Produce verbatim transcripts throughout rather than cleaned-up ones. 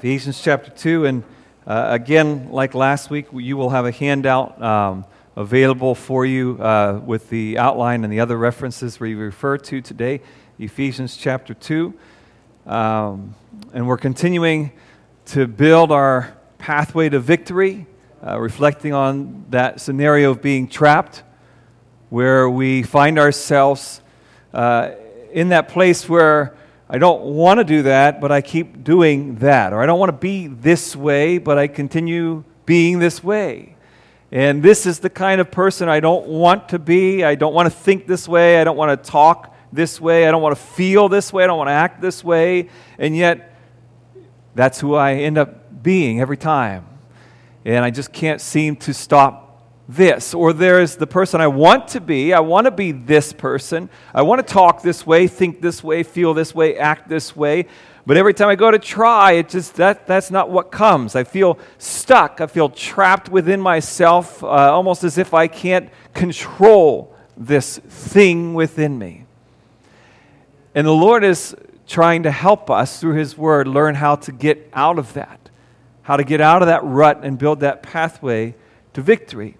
Ephesians chapter two, and uh, again, like last week, you will have a handout um, available for you uh, with the outline and the other references we refer to today, Ephesians chapter two. Um, and we're continuing to build our pathway to victory, uh, reflecting on that scenario of being trapped, where we find ourselves uh, in that place where I don't want to do that, but I keep doing that. Or I don't want to be this way, but I continue being this way. And this is the kind of person I don't want to be. I don't want to think this way. I don't want to talk this way. I don't want to feel this way. I don't want to act this way. And yet, that's who I end up being every time. And I just can't seem to stop this. Or there's the person I want to be. I want to be this person. I want to talk this way, think this way, feel this way, act this way. But every time I go to try, it just that that's not what comes. I feel stuck. I feel trapped within myself, uh, almost as if I can't control this thing within me. And the Lord is trying to help us through His Word learn how to get out of that, how to get out of that rut and build that pathway to victory.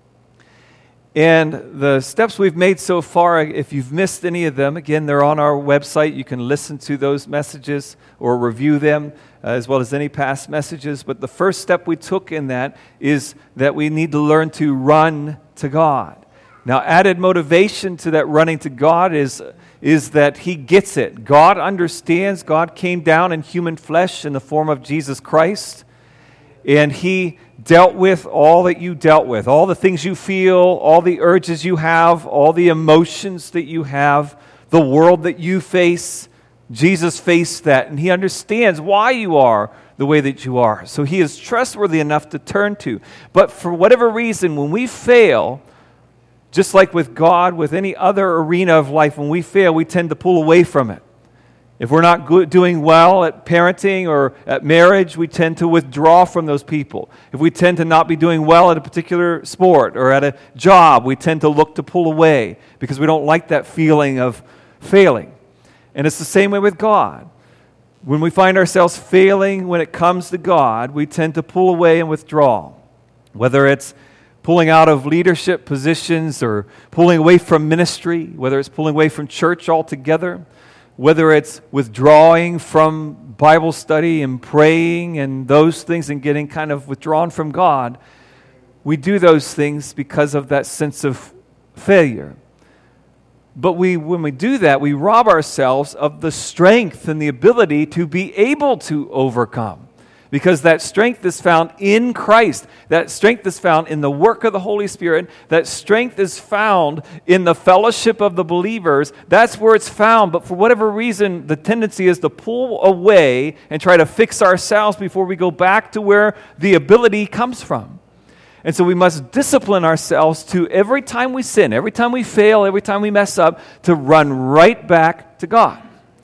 And the steps we've made so far, if you've missed any of them, again, they're on our website. You can listen to those messages or review them, uh, as well as any past messages. But the first step we took in that is that we need to learn to run to God. Now, added motivation to that running to God is, is that He gets it. God understands. God came down in human flesh in the form of Jesus Christ. And He dealt with all that you dealt with, all the things you feel, all the urges you have, all the emotions that you have, the world that you face. Jesus faced that, and He understands why you are the way that you are. So He is trustworthy enough to turn to. But for whatever reason, when we fail, just like with God, with any other arena of life, when we fail, we tend to pull away from it. If we're not good, doing well at parenting or at marriage, we tend to withdraw from those people. If we tend to not be doing well at a particular sport or at a job, we tend to look to pull away because we don't like that feeling of failing. And it's the same way with God. When we find ourselves failing when it comes to God, we tend to pull away and withdraw. Whether it's pulling out of leadership positions or pulling away from ministry, whether it's pulling away from church altogether, whether it's withdrawing from Bible study and praying and those things and getting kind of withdrawn from God, we do those things because of that sense of failure. But we, when we do that, we rob ourselves of the strength and the ability to be able to overcome. Because that strength is found in Christ. That strength is found in the work of the Holy Spirit. That strength is found in the fellowship of the believers. That's where it's found. But for whatever reason, the tendency is to pull away and try to fix ourselves before we go back to where the ability comes from. And so we must discipline ourselves to every time we sin, every time we fail, every time we mess up, to run right back to God.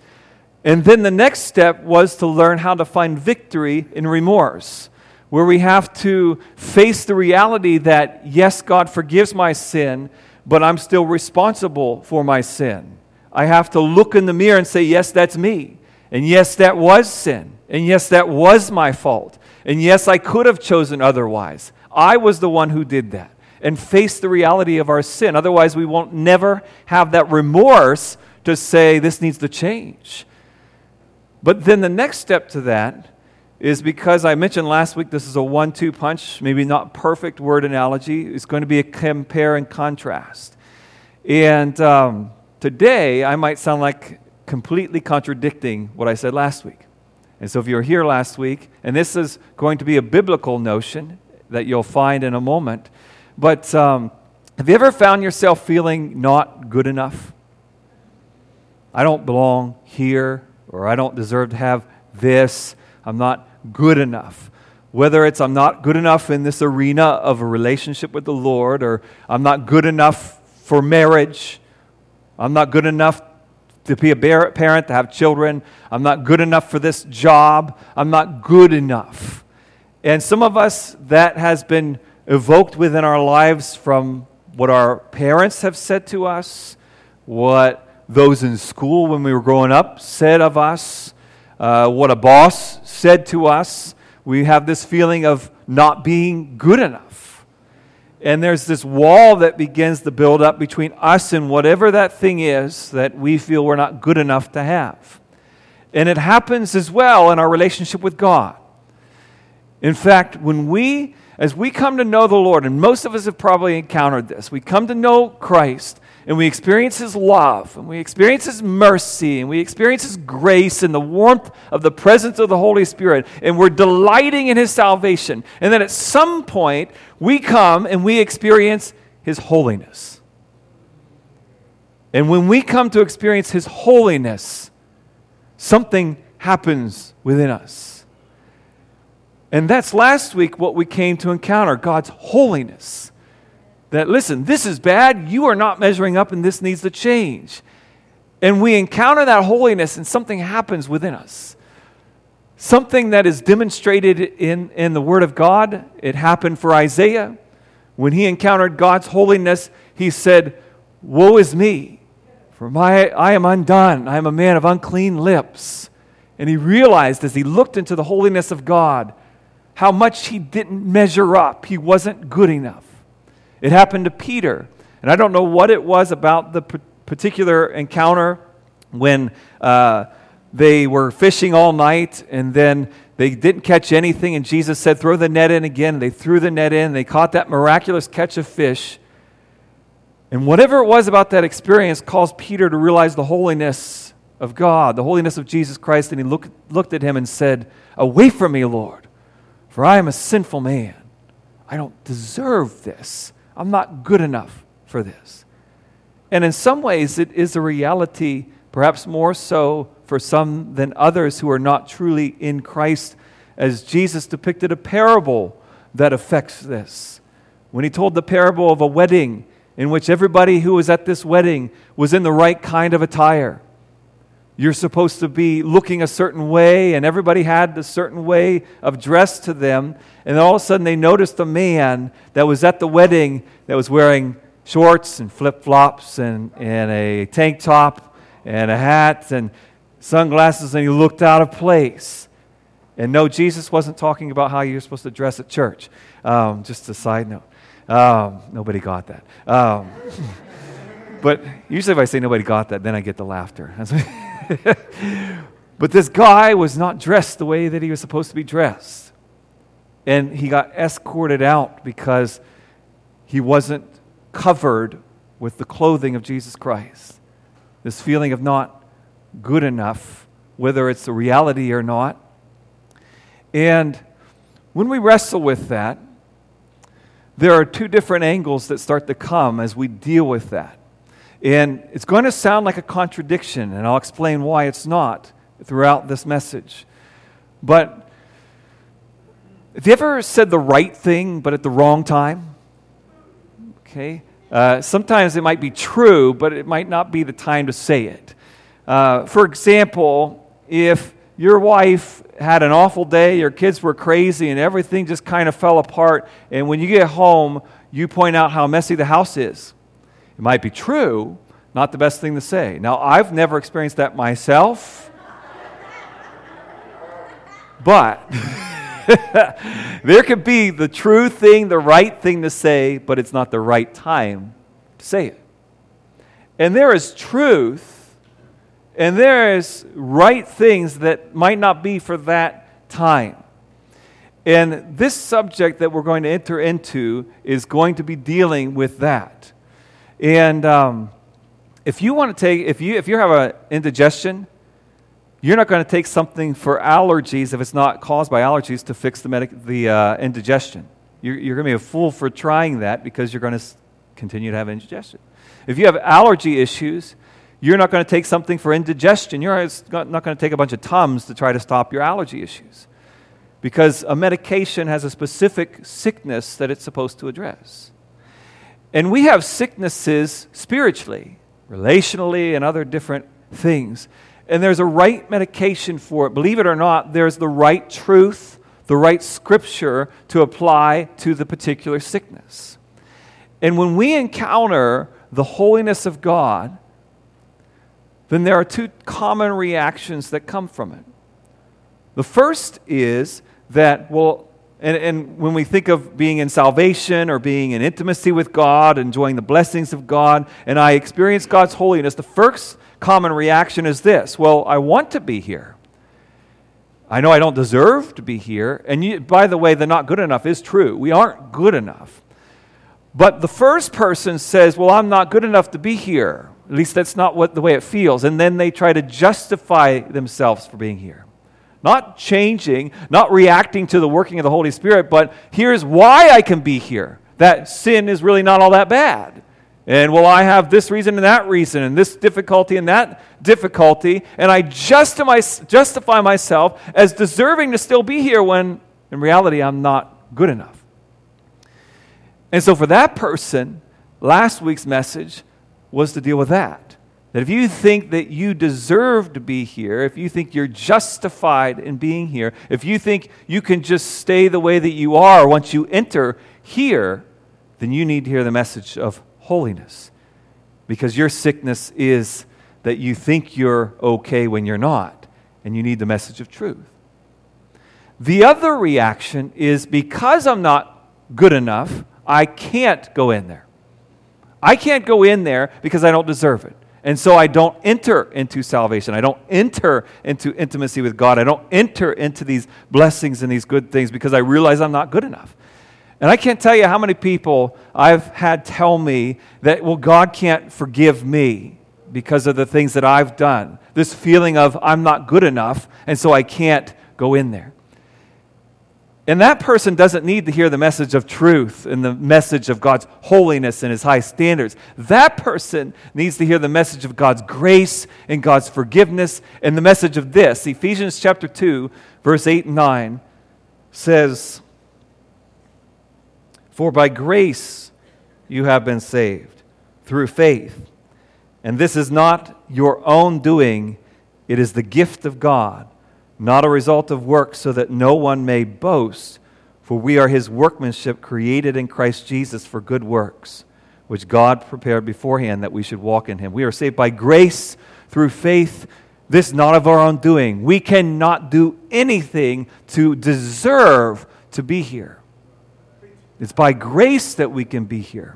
And then the next step was to learn how to find victory in remorse, where we have to face the reality that, yes, God forgives my sin, but I'm still responsible for my sin. I have to look in the mirror and say, yes, that's me. And yes, that was sin. And yes, that was my fault. And yes, I could have chosen otherwise. I was the one who did that. And face the reality of our sin. Otherwise, we won't never have that remorse to say, this needs to change. But then the next step to that is, because I mentioned last week this is a one two punch, maybe not perfect word analogy. It's going to be a compare and contrast. And um, today I might sound like completely contradicting what I said last week. And so if you were here last week, and this is going to be a biblical notion that you'll find in a moment, but um, have you ever found yourself feeling not good enough? I don't belong here. Or I don't deserve to have this, I'm not good enough. Whether it's I'm not good enough in this arena of a relationship with the Lord, or I'm not good enough for marriage, I'm not good enough to be a parent, to have children, I'm not good enough for this job, I'm not good enough. And some of us, that has been evoked within our lives from what our parents have said to us, what those in school when we were growing up said of us, uh, what a boss said to us. We have this feeling of not being good enough. And there's this wall that begins to build up between us and whatever that thing is that we feel we're not good enough to have. And it happens as well in our relationship with God. In fact, when we, as we come to know the Lord, and most of us have probably encountered this, we come to know Christ, and we experience His love, and we experience His mercy, and we experience His grace and the warmth of the presence of the Holy Spirit, and we're delighting in His salvation. And then at some point, we come and we experience His holiness. And when we come to experience His holiness, something happens within us. And that's last week what we came to encounter, God's holiness. That, listen, this is bad, you are not measuring up, and this needs to change. And we encounter that holiness, and something happens within us. Something that is demonstrated in, in the Word of God. It happened for Isaiah. When he encountered God's holiness, he said, "Woe is me, for my, I am undone. I am a man of unclean lips." And he realized as he looked into the holiness of God, how much he didn't measure up. He wasn't good enough. It happened to Peter. And I don't know what it was about the particular encounter when uh, they were fishing all night and then they didn't catch anything, and Jesus said, "Throw the net in again." They threw the net in. They caught that miraculous catch of fish. And whatever it was about that experience caused Peter to realize the holiness of God, the holiness of Jesus Christ. And he look, looked at him and said, "Away from me, Lord, for I am a sinful man. I don't deserve this. I'm not good enough for this." And in some ways, it is a reality, perhaps more so for some than others who are not truly in Christ, as Jesus depicted a parable that affects this. When he told the parable of a wedding in which everybody who was at this wedding was in the right kind of attire. You're supposed to be looking a certain way, and everybody had a certain way of dress to them. And then all of a sudden they noticed a man that was at the wedding that was wearing shorts and flip-flops and, and a tank top and a hat and sunglasses, and he looked out of place. And no, Jesus wasn't talking about how you're supposed to dress at church. Um, just a side note. Um, nobody got that. Um, but usually if I say nobody got that, then I get the laughter. But this guy was not dressed the way that he was supposed to be dressed. And he got escorted out because he wasn't covered with the clothing of Jesus Christ. This feeling of not good enough, whether it's a reality or not. And when we wrestle with that, there are two different angles that start to come as we deal with that. And it's going to sound like a contradiction, and I'll explain why it's not throughout this message. But have you ever said the right thing but at the wrong time? Okay. Uh, sometimes it might be true, but it might not be the time to say it. Uh, for example, if your wife had an awful day, your kids were crazy, and everything just kind of fell apart, and when you get home, you point out how messy the house is. It might be true, not the best thing to say. Now, I've never experienced that myself, but there could be the true thing, the right thing to say, but it's not the right time to say it. And there is truth, and there is right things that might not be for that time. And this subject that we're going to enter into is going to be dealing with that. And um, if you want to take, if you if you have an indigestion, you're not going to take something for allergies if it's not caused by allergies to fix the medic, the uh, indigestion. You're, you're going to be a fool for trying that because you're going to continue to have indigestion. If you have allergy issues, you're not going to take something for indigestion. You're not going to take a bunch of Tums to try to stop your allergy issues, because a medication has a specific sickness that it's supposed to address. And we have sicknesses spiritually, relationally, and other different things. And there's a right medication for it. Believe it or not, there's the right truth, the right scripture to apply to the particular sickness. And when we encounter the holiness of God, then there are two common reactions that come from it. The first is that, well, and, and when we think of being in salvation or being in intimacy with God, enjoying the blessings of God, and I experience God's holiness, the first common reaction is this: well, I want to be here. I know I don't deserve to be here. And you, by the way, the not good enough is true. We aren't good enough. But the first person says, well, I'm not good enough to be here. At least that's not what the way it feels. And then they try to justify themselves for being here. Not changing, not reacting to the working of the Holy Spirit, but here's why I can be here. That sin is really not all that bad. And well, I have this reason and that reason, and this difficulty and that difficulty, and I justify, justify myself as deserving to still be here when in reality I'm not good enough. And so for that person, last week's message was to deal with that. That if you think that you deserve to be here, if you think you're justified in being here, if you think you can just stay the way that you are once you enter here, then you need to hear the message of holiness. Because your sickness is that you think you're okay when you're not, and you need the message of truth. The other reaction is, because I'm not good enough, I can't go in there. I can't go in there because I don't deserve it. And so I don't enter into salvation. I don't enter into intimacy with God. I don't enter into these blessings and these good things because I realize I'm not good enough. And I can't tell you how many people I've had tell me that, well, God can't forgive me because of the things that I've done. This feeling of I'm not good enough, and so I can't go in there. And that person doesn't need to hear the message of truth and the message of God's holiness and His high standards. That person needs to hear the message of God's grace and God's forgiveness and the message of this. Ephesians chapter two, verse eight and nine says, "For by grace you have been saved through faith. And this is not your own doing, it is the gift of God, not a result of works, so that no one may boast. For we are His workmanship, created in Christ Jesus for good works, which God prepared beforehand that we should walk in Him." We are saved by grace through faith, this not of our own doing. We cannot do anything to deserve to be here. It's by grace that we can be here.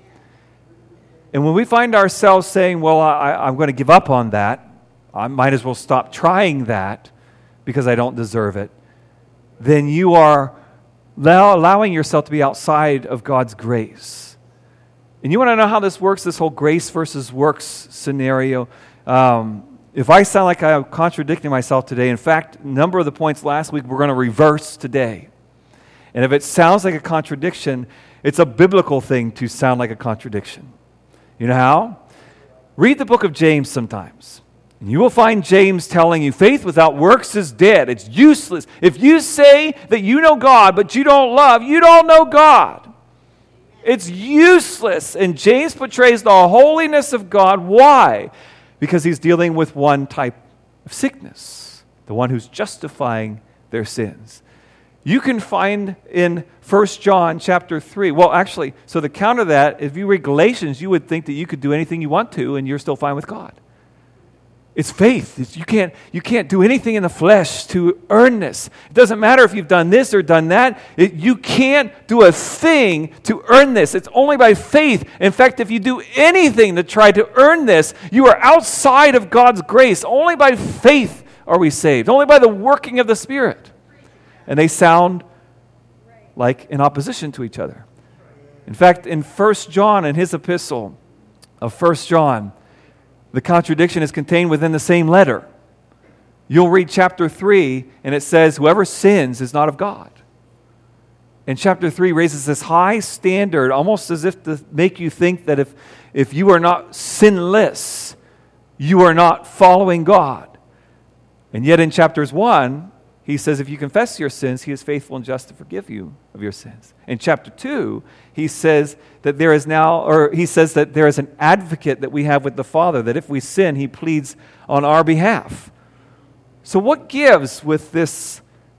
And when we find ourselves saying, well, I, I'm going to give up on that, I might as well stop trying that because I don't deserve it, then you are now allowing yourself to be outside of God's grace. And you want to know how this works, this whole grace versus works scenario? Um, if I sound like I'm contradicting myself today, in fact, a number of the points last week we're going to reverse today. And if it sounds like a contradiction, it's a biblical thing to sound like a contradiction. You know how? Read the book of James sometimes. And you will find James telling you, faith without works is dead. It's useless. If you say that you know God, but you don't love, you don't know God. It's useless. And James portrays the holiness of God. Why? Because he's dealing with one type of sickness, the one who's justifying their sins. You can find in First John chapter three, well, actually, so the counter to that, if you read Galatians, you would think that you could do anything you want to and you're still fine with God. It's faith. It's, you can't, you can't do anything in the flesh to earn this. It doesn't matter if you've done this or done that. It, you can't do a thing to earn this. It's only by faith. In fact, if you do anything to try to earn this, you are outside of God's grace. Only by faith are we saved. Only by the working of the Spirit. And they sound like in opposition to each other. In fact, in First John, in his epistle of First John, the contradiction is contained within the same letter. You'll read chapter three, and it says, whoever sins is not of God. And chapter three raises this high standard, almost as if to make you think that if, if you are not sinless, you are not following God. And yet in chapters one, he says, if you confess your sins, He is faithful and just to forgive you of your sins. In chapter two, he says that there is now, or he says that there is an advocate that we have with the Father, that if we sin, He pleads on our behalf. So what gives with this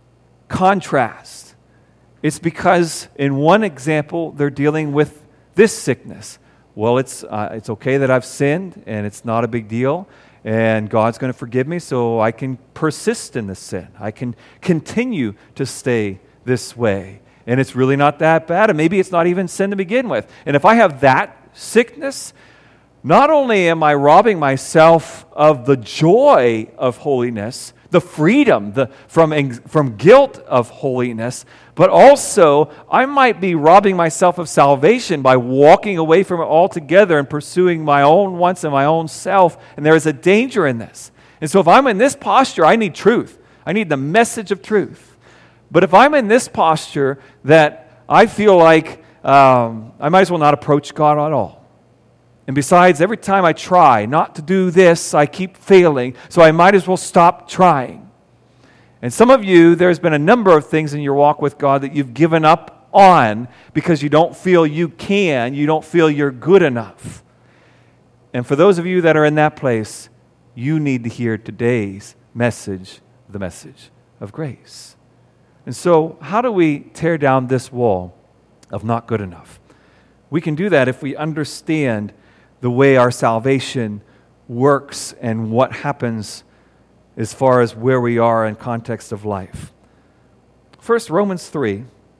contrast? It's because in one example, they're dealing with this sickness. Well, it's uh, it's okay that I've sinned, and it's not a big deal. and God's going to forgive me so I can persist in the sin. I can continue to stay this way. And it's really not that bad, and maybe it's not even sin to begin with. And if I have that sickness, not only am I robbing myself of the joy of holiness, the freedom the, from, from guilt of holiness, but also I might be robbing myself of salvation by walking away from it altogether and pursuing my own wants and my own self. And there is a danger in this. And so if I'm in this posture, I need truth. I need the message of truth. But if I'm in this posture that I feel like um, I might as well not approach God at all. And besides, every time I try not to do this, I keep failing, so I might as well stop trying. And some of you, there's been a number of things in your walk with God that you've given up on because you don't feel you can, you don't feel you're good enough. And for those of you that are in that place, you need to hear today's message, the message of grace. And so, how do we tear down this wall of not good enough? We can do that if we understand the way our salvation works and what happens as far as where we are in context of life. First, Romans three.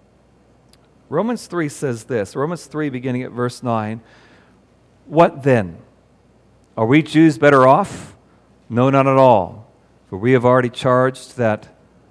Romans three says this. Romans three, beginning at verse nine. What then? Are we Jews better off? No, not at all. For we have already charged that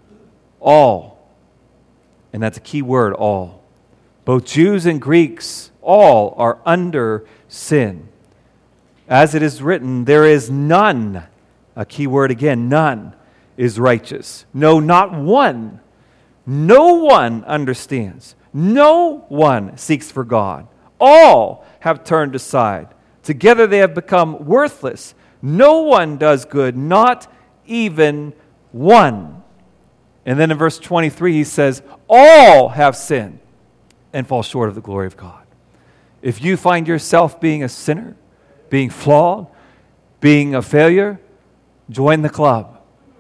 all, and that's a key word, all, both Jews and Greeks, all are under sin. As it is written, there is none, a key word again, none is righteous. No, not one. No one understands. No one seeks for God. All have turned aside. Together they have become worthless. No one does good, not even one. And then in verse twenty-three he says, all have sinned and fall short of the glory of God. If you find yourself being a sinner, being flawed, being a failure, join the club.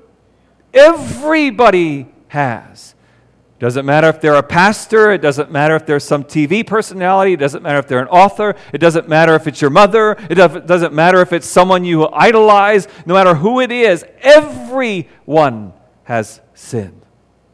Everybody has. Doesn't matter if they're a pastor, it doesn't matter if they're some T V personality, it doesn't matter if they're an author, it doesn't matter if it's your mother, it doesn't matter if it's someone you idolize, no matter who it is, everyone has sinned.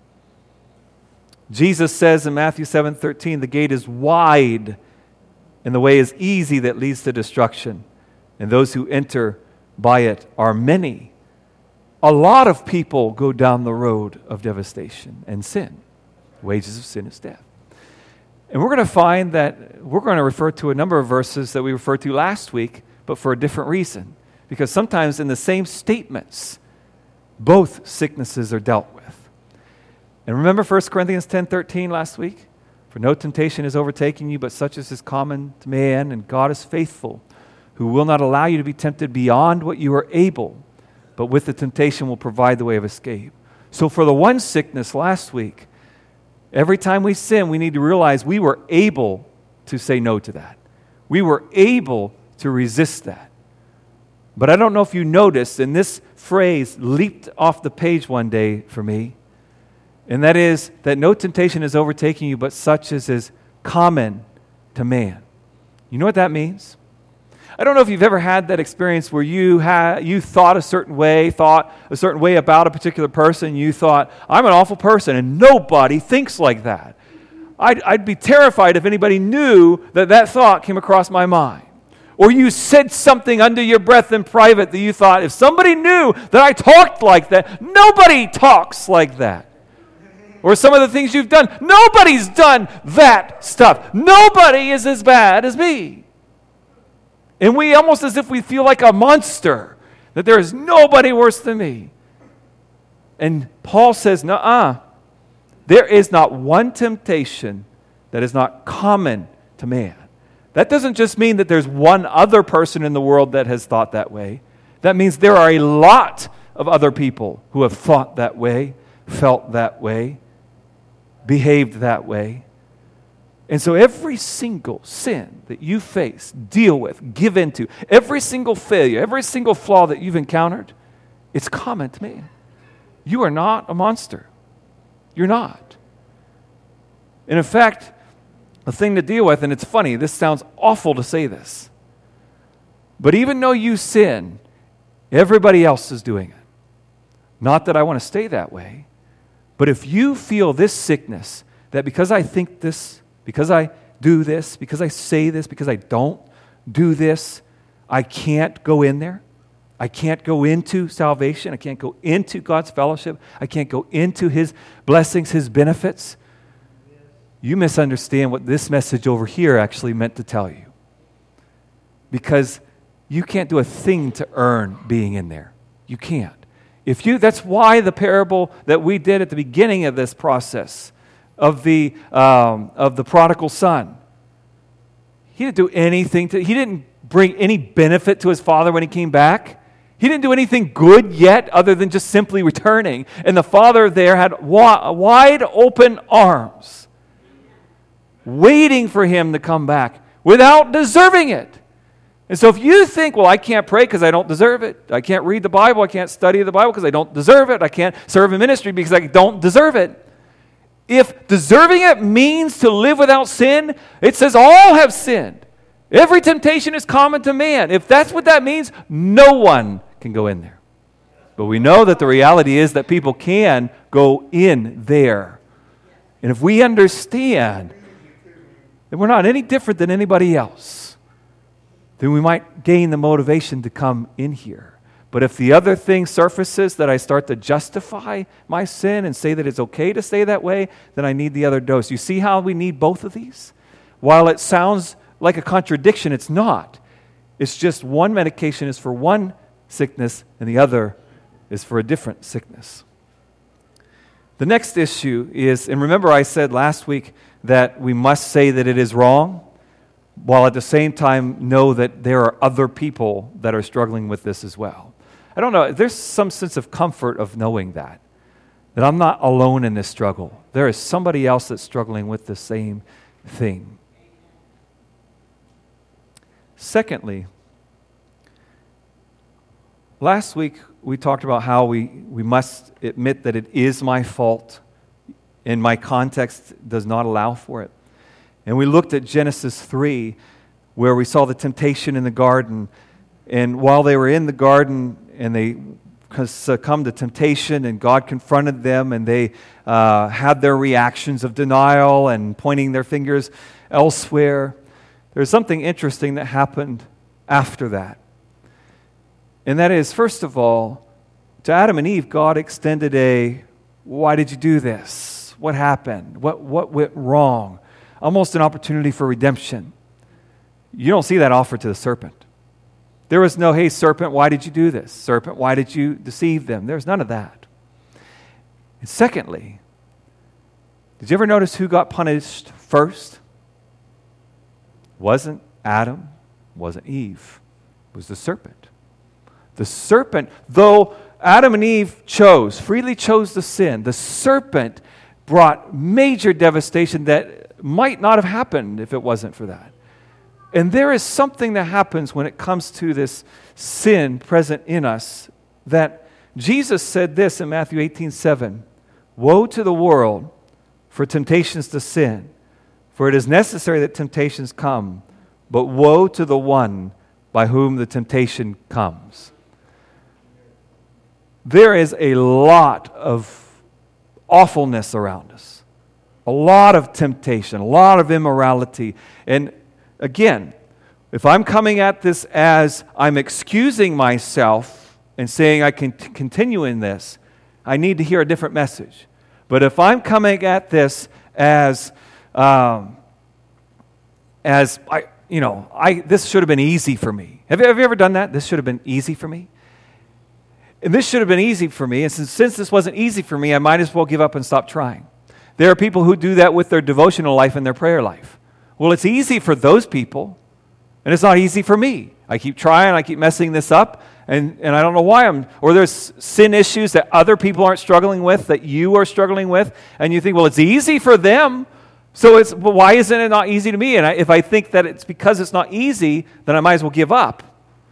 Jesus says in Matthew seven thirteen, the gate is wide and the way is easy that leads to destruction, and those who enter by it are many. A lot of people go down the road of devastation and sin. Wages of sin is death. And we're going to find that we're going to refer to a number of verses that we referred to last week, but for a different reason. Because sometimes in the same statements, both sicknesses are dealt with. And remember First Corinthians ten thirteen last week? For no temptation is overtaking you, but such as is common to man, and God is faithful, who will not allow you to be tempted beyond what you are able, but with the temptation will provide the way of escape. So for the one sickness last week, every time we sin, we need to realize we were able to say no to that. We were able to resist that. But I don't know if you noticed, and this phrase leaped off the page one day for me, and that is that no temptation is overtaking you, but such as is common to man. You know what that means? I don't know if you've ever had that experience where you had you thought a certain way, thought a certain way about a particular person. You thought, I'm an awful person, and nobody thinks like that. I'd, I'd be terrified if anybody knew that that thought came across my mind. Or you said something under your breath in private that you thought, if somebody knew that I talked like that, nobody talks like that. Or some of the things you've done, nobody's done that stuff. Nobody is as bad as me. And we almost as if we feel like a monster, that there is nobody worse than me. And Paul says, nuh-uh. There is not one temptation that is not common to man. That doesn't just mean that there's one other person in the world that has thought that way. That means there are a lot of other people who have thought that way, felt that way, behaved that way. And so every single sin that you face, deal with, give into, every single failure, every single flaw that you've encountered, it's common to me. You are not a monster. You're not. And in fact, the thing to deal with, and it's funny, this sounds awful to say this, but even though you sin, Everybody else is doing it. Not that I want to stay that way, but if you feel this sickness, that because I think this, because I do this, because I say this, because I don't do this, I can't go in there. I can't go into salvation. I can't go into God's fellowship. I can't go into His blessings, His benefits. You misunderstand what this message over here actually meant to tell you. Because you can't do a thing to earn being in there. You can't. If you, that's why the parable that we did at the beginning of this process of the um, of the prodigal son. He didn't do anything to. He didn't bring any benefit to his father when he came back. He didn't do anything good yet, other than just simply returning. And the father there had wa- wide open arms, waiting for him to come back without deserving it. And so if you think, well, I can't pray because I don't deserve it. I can't read the Bible. I can't study the Bible because I don't deserve it. I can't serve in ministry because I don't deserve it. If deserving it means to live without sin, it says all have sinned. Every temptation is common to man. If that's what that means, no one can go in there. But we know that the reality is that people can go in there. And if we understand that we're not any different than anybody else, then we might gain the motivation to come in here. But if the other thing surfaces, that I start to justify my sin and say that it's okay to stay that way, then I need the other dose. You see how we need both of these? While it sounds like a contradiction, it's not. It's just one medication is for one sickness and the other is for a different sickness. The next issue is, and remember I said last week that we must say that it is wrong, while at the same time know that there are other people that are struggling with this as well. I don't know, there's some sense of comfort of knowing that, that I'm not alone in this struggle. There is somebody else that's struggling with the same thing. Secondly, last week we talked about how we, we must admit that it is my fault, and my context does not allow for it. And we looked at Genesis three, where we saw the temptation in the garden. And while they were in the garden and they succumbed to temptation and God confronted them and they uh, had their reactions of denial and pointing their fingers elsewhere, there's something interesting that happened after that. And that is, first of all, to Adam and Eve, God extended a, why did you do this? What happened? What, what went wrong? Almost an opportunity for redemption. You don't see that offered to the serpent. There was no, hey, serpent, why did you do this? Serpent, why did you deceive them? There's none of that. And secondly, did you ever notice who got punished first? Wasn't Adam, wasn't Eve. It was the serpent. The serpent, though Adam and Eve chose, freely chose the sin, the serpent brought major devastation that might not have happened if it wasn't for that. And there is something that happens when it comes to this sin present in us, that Jesus said this in Matthew eighteen seven, "Woe to the world for temptations to sin, for it is necessary that temptations come, but woe to the one by whom the temptation comes." There is a lot of awfulness around us. A lot of temptation, a lot of immorality. And again, if I'm coming at this as I'm excusing myself and saying I can t- continue in this, I need to hear a different message. But if I'm coming at this as, um, as I, you know, I this should have been easy for me. Have you, have you ever done that? This should have been easy for me. And this should have been easy for me. And since, since this wasn't easy for me, I might as well give up and stop trying. There are people who do that with their devotional life and their prayer life. Well, it's easy for those people, and it's not easy for me. I keep trying, I keep messing this up, and, and I don't know why I'm... Or there's sin issues that other people aren't struggling with, that you are struggling with, and you think, well, it's easy for them, so it's well, why isn't it not easy to me? And I, if I think that it's because it's not easy, then I might as well give up.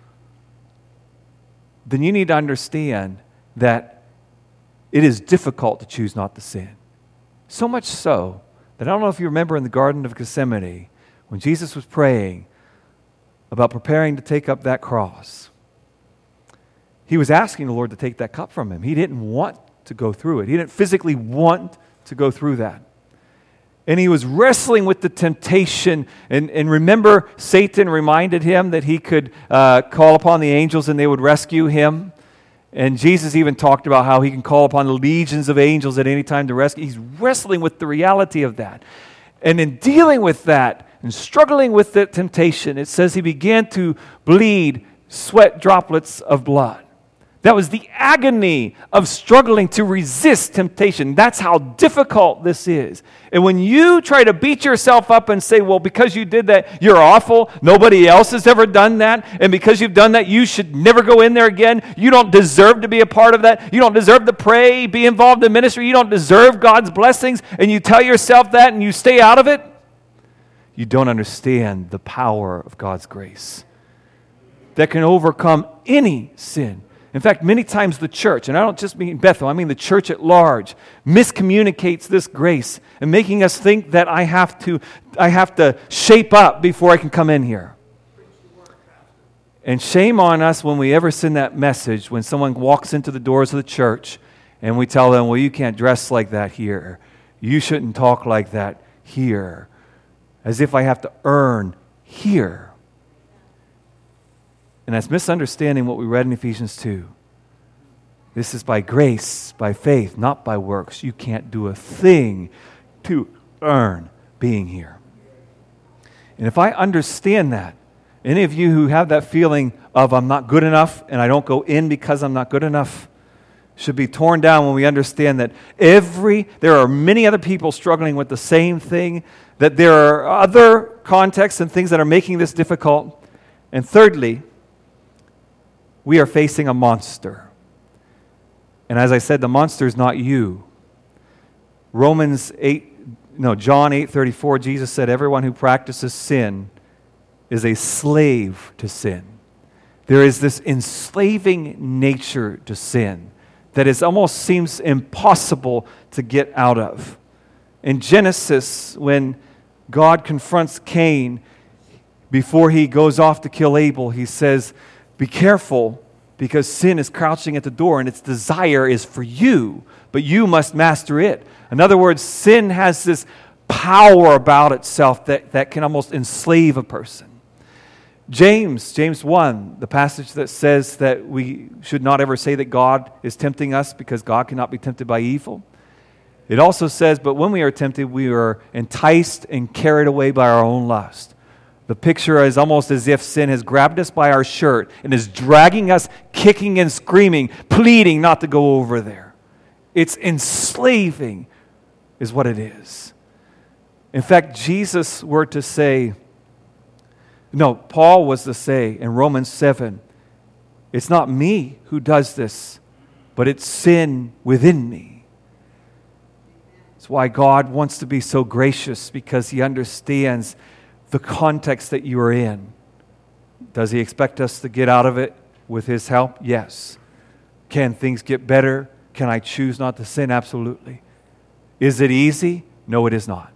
Then you need to understand that it is difficult to choose not to sin. So much so that I don't know if you remember in the Garden of Gethsemane when Jesus was praying about preparing to take up that cross. he was asking the Lord to take that cup from him. He didn't want to go through it. He didn't physically want to go through that. And he was wrestling with the temptation. And, and remember, Satan reminded him that he could uh, call upon the angels and they would rescue him. And Jesus even talked about how he can call upon the legions of angels at any time to rescue. He's wrestling with the reality of that. And in dealing with that and struggling with the temptation, it says he began to bleed sweat droplets of blood. That was the agony of struggling to resist temptation. That's how difficult this is. And when you try to beat yourself up and say, well, because you did that, you're awful. Nobody else has ever done that. And because you've done that, you should never go in there again. You don't deserve to be a part of that. You don't deserve to pray, be involved in ministry. You don't deserve God's blessings. And you tell yourself that and you stay out of it. You don't understand the power of God's grace that can overcome any sin. In fact, many times the church, and I don't just mean Bethel, I mean the church at large, miscommunicates this grace and making us think that I have to, I have to shape up before I can come in here. And shame on us when we ever send that message when someone walks into the doors of the church and we tell them, well, you can't dress like that here. You shouldn't talk like that here. As if I have to earn here. And that's misunderstanding what we read in Ephesians two. This is by grace, by faith, not by works. You can't do a thing to earn being here. And if I understand that, any of you who have that feeling of I'm not good enough and I don't go in because I'm not good enough, should be torn down when we understand that every, there are many other people struggling with the same thing, that there are other contexts and things that are making this difficult. And thirdly, we are facing a monster. And as I said, the monster is not you. Romans eight, no, John eight thirty-four, Jesus said, everyone who practices sin is a slave to sin. There is this enslaving nature to sin that is almost seems impossible to get out of. In Genesis, when God confronts Cain before he goes off to kill Abel, he says, be careful, because sin is crouching at the door and its desire is for you, but you must master it. In other words, sin has this power about itself that, that can almost enslave a person. James, James one, the passage that says that we should not ever say that God is tempting us because God cannot be tempted by evil. It also says, but when we are tempted, we are enticed and carried away by our own lust. The picture is almost as if sin has grabbed us by our shirt and is dragging us, kicking and screaming, pleading not to go over there. It's enslaving is what it is. In fact, Jesus were to say, no, Paul was to say in Romans seven, it's not me who does this, but it's sin within me. It's why God wants to be so gracious, because He understands the context that you are in. Does He expect us to get out of it with His help? Yes. Can things get better? Can I choose not to sin? Absolutely. Is it easy? No, it is not.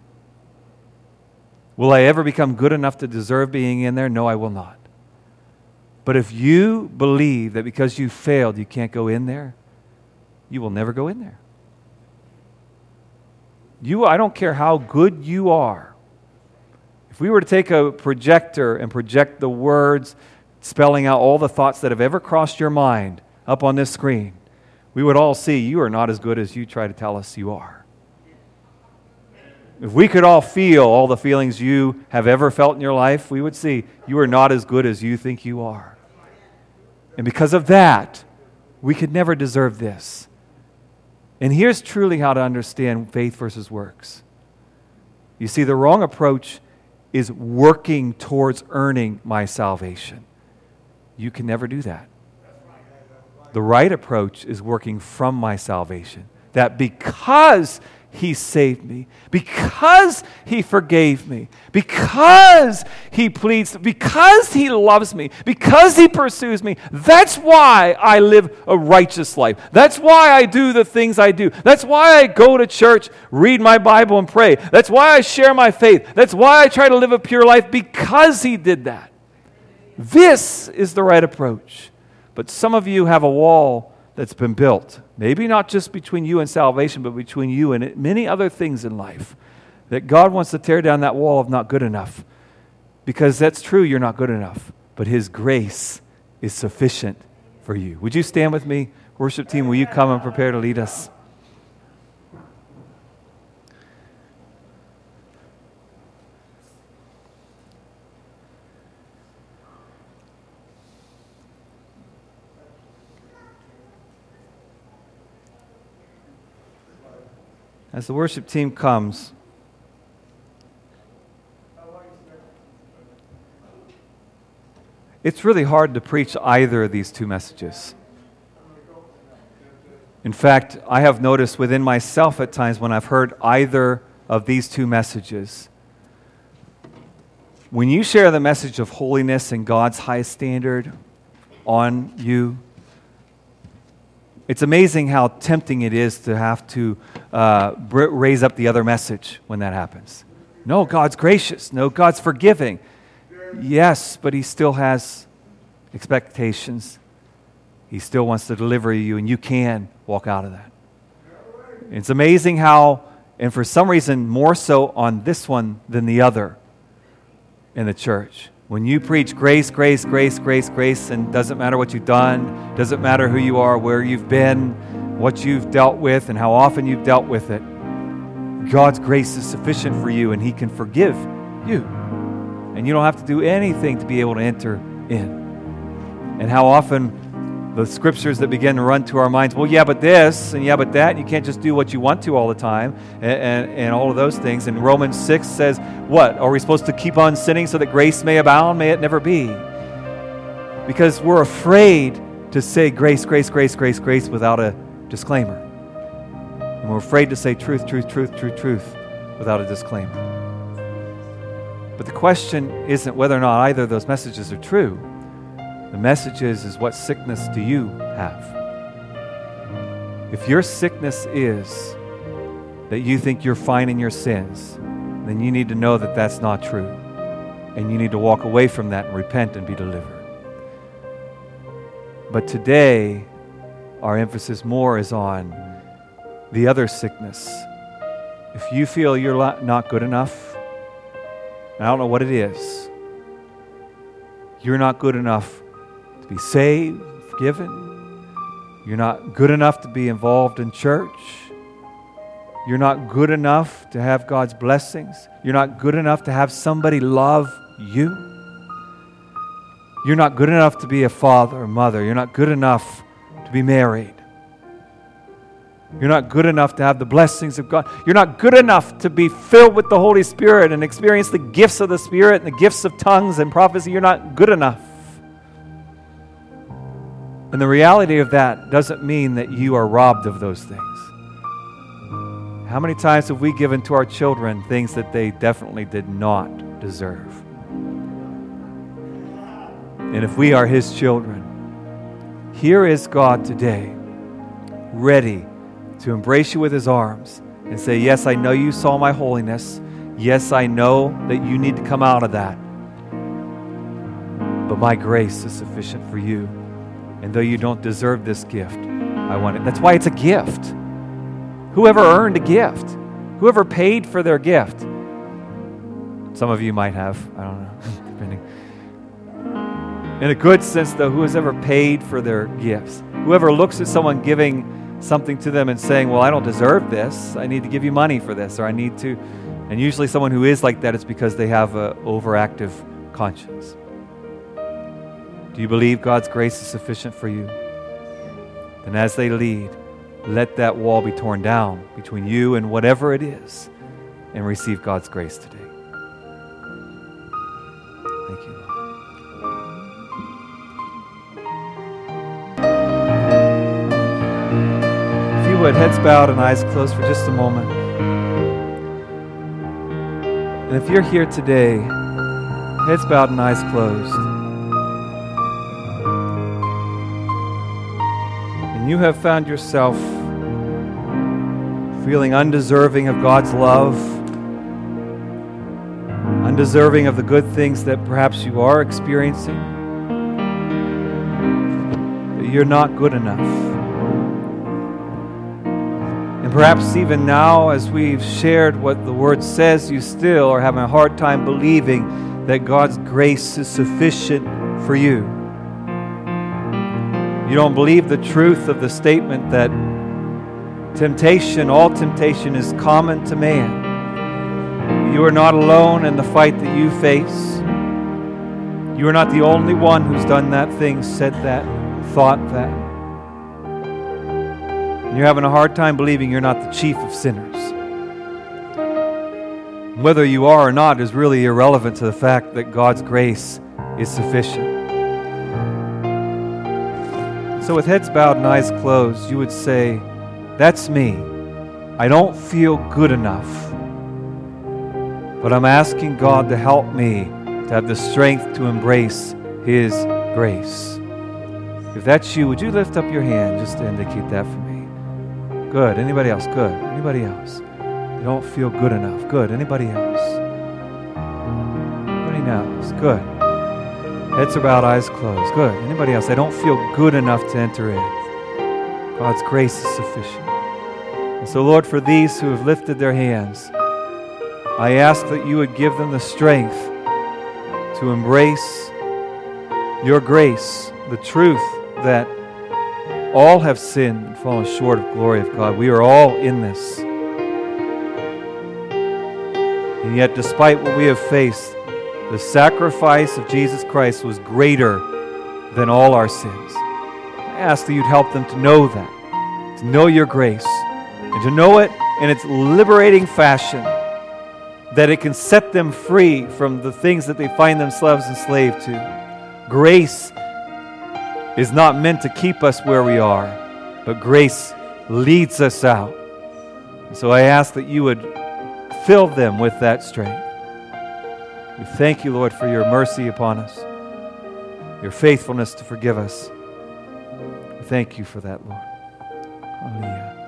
Will I ever become good enough to deserve being in there? No, I will not. But if you believe that because you failed you can't go in there, you will never go in there. You, I don't care how good you are. If we were to take a projector and project the words spelling out all the thoughts that have ever crossed your mind up on this screen, we would all see you are not as good as you try to tell us you are. If we could all feel all the feelings you have ever felt in your life, we would see you are not as good as you think you are. And because of that, we could never deserve this. And here's truly how to understand faith versus works. You see, the wrong approach is working towards earning my salvation. You can never do that. The right approach is working from my salvation. That because He saved me, because He forgave me, because He pleads, because He loves me, because He pursues me, that's why I live a righteous life. That's why I do the things I do. That's why I go to church, read my Bible, and pray. That's why I share my faith. That's why I try to live a pure life, because He did that. This is the right approach. But some of you have a wall that's been built. Maybe not just between you and salvation, but between you and many other things in life. That God wants to tear down that wall of not good enough. Because that's true, you're not good enough. But His grace is sufficient for you. Would you stand with me? Worship team, will you come and prepare to lead us? As the worship team comes, it's really hard to preach either of these two messages. In fact, I have noticed within myself at times when I've heard either of these two messages, when you share the message of holiness and God's high standard on you, it's amazing how tempting it is to have to uh, raise up the other message when that happens. No, God's gracious. No, God's forgiving. Yes, but He still has expectations. He still wants to deliver you, and you can walk out of that. It's amazing how, and for some reason more so on this one than the other in the church. When you preach grace, grace, grace, grace, grace, and doesn't matter what you've done, doesn't matter who you are, where you've been, what you've dealt with, and how often you've dealt with it, God's grace is sufficient for you, and He can forgive you. And you don't have to do anything to be able to enter in. And how often the scriptures that begin to run to our minds, well, yeah, but this, and yeah, but that, and you can't just do what you want to all the time, and, and, and all of those things. And Romans six says, what? Are we supposed to keep on sinning so that grace may abound? May it never be. Because we're afraid to say grace, grace, grace, grace, grace without a disclaimer. And we're afraid to say truth, truth, truth, truth, truth without a disclaimer. But the question isn't whether or not either of those messages are true. The message is, is what sickness do you have? If your sickness is that you think you're fine in your sins, then you need to know that that's not true. And you need to walk away from that and repent and be delivered. But today, our emphasis more is on the other sickness. If you feel you're not good enough, and I don't know what it is, you're not good enough to be saved, forgiven. You're not good enough to be involved in church. You're not good enough to have God's blessings. You're not good enough to have somebody love you. You're not good enough to be a father or mother. You're not good enough to be married. You're not good enough to have the blessings of God. You're not good enough to be filled with the Holy Spirit and experience the gifts of the Spirit and the gifts of tongues and prophecy. You're not good enough. And the reality of that doesn't mean that you are robbed of those things. How many times have we given to our children things that they definitely did not deserve? And if we are His children, here is God today, ready to embrace you with His arms and say, yes, I know you saw my holiness. Yes, I know that you need to come out of that. But my grace is sufficient for you. And though you don't deserve this gift, I want it. That's why it's a gift. Whoever earned a gift, whoever paid for their gift. Some of you might have, I don't know, depending. In a good sense, though, who has ever paid for their gifts? Whoever looks at someone giving something to them and saying, well, I don't deserve this. I need to give you money for this, or I need to. And usually someone who is like that is because they have an overactive conscience. Do you believe God's grace is sufficient for you? Then as they lead, let that wall be torn down between you and whatever it is, and receive God's grace today. Thank you, Lord. If you would, heads bowed and eyes closed for just a moment. And if you're here today, heads bowed and eyes closed, and you have found yourself feeling undeserving of God's love, undeserving of the good things that perhaps you are experiencing, you're not good enough. And perhaps even now, as we've shared what the Word says, you still are having a hard time believing that God's grace is sufficient for you. You don't believe the truth of the statement that temptation, all temptation, is common to man. You are not alone in the fight that you face. You are not the only one who's done that thing, said that, thought that. And you're having a hard time believing you're not the chief of sinners. Whether you are or not is really irrelevant to the fact that God's grace is sufficient. So with heads bowed and eyes closed, you would say, that's me. I don't feel good enough. But I'm asking God to help me to have the strength to embrace His grace. If that's you, would you lift up your hand just to indicate that for me? Good. Anybody else? Good. Anybody else? You don't feel good enough. Good. Anybody else? Anybody else? Good. Heads are bowed, eyes closed. Good. Anybody else? I don't feel good enough to enter in. God's grace is sufficient. And so, Lord, for these who have lifted their hands, I ask that you would give them the strength to embrace your grace, the truth that all have sinned and fallen short of glory of God. We are all in this. And yet, despite what we have faced, the sacrifice of Jesus Christ was greater than all our sins. I ask that you'd help them to know that, to know your grace, and to know it in its liberating fashion, that it can set them free from the things that they find themselves enslaved to. Grace is not meant to keep us where we are, but grace leads us out. So I ask that you would fill them with that strength. We thank you, Lord, for your mercy upon us, your faithfulness to forgive us. We thank you for that, Lord. Hallelujah.